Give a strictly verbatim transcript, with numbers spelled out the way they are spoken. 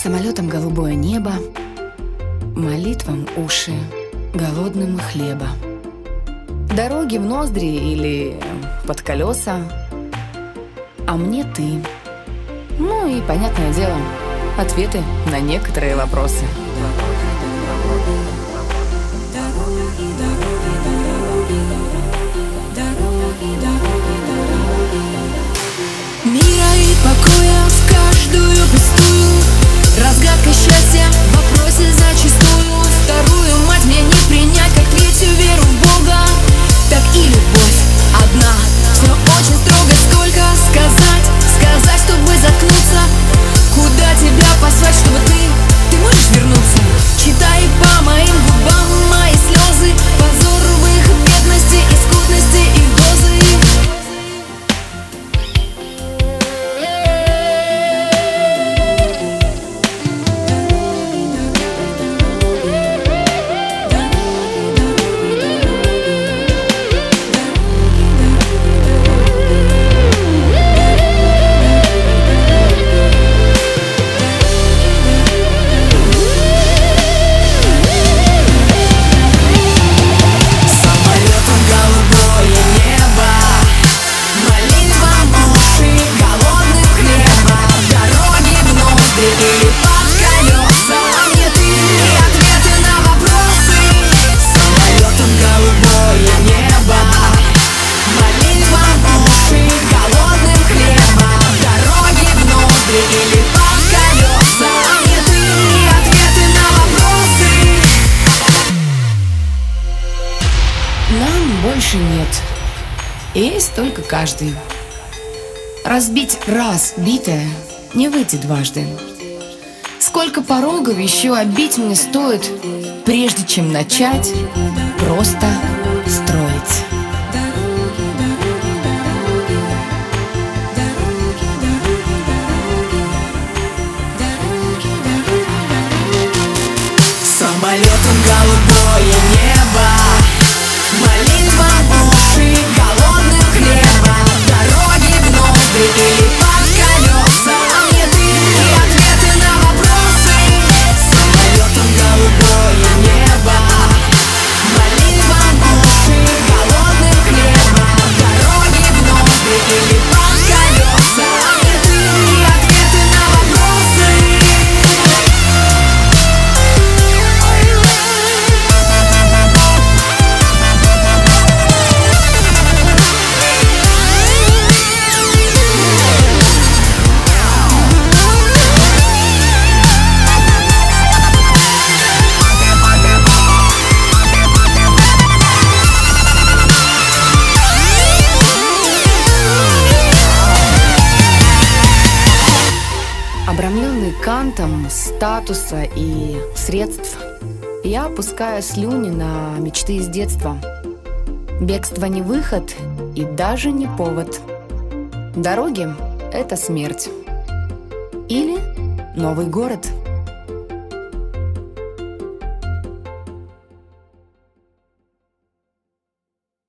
Самолетом голубое небо, молитвам уши, голодным хлеба. Дороги в ноздри или под колеса, а мне ты. Ну и, понятное дело, ответы на некоторые вопросы. Мира и покоя в каждую пустую, разгадка счастья в вопросе зачастую. Вторую мать мне не принять, как третью веру в Бога. Так и любовь одна, все очень строго. Сколько сказать, сказать, чтобы заткнуться? Куда тебя послать, чтобы ты, ты можешь вернуться? Читай по моим губам мои слезы, позор в их бедности и скудности их дозы. Нам больше нет, есть только каждый. Разбить раз битое не выйдет дважды. Сколько порогов еще обить мне стоит, прежде чем начать просто строить. Самолетом голубое небо, молитва в уши, голодным хлеба, дороги в ноздри или под колеса. А мне ты и ответы на вопросы. Самолетом голубое небо, молитва в уши, голодным хлеба, дороги в ноздри или под колеса. А мне ты и ответы на вопросы. Обрамленный кантом статуса и средств, я опускаю слюни на мечты из детства. Бегство не выход и даже не повод. Дороги — это смерть или новый город.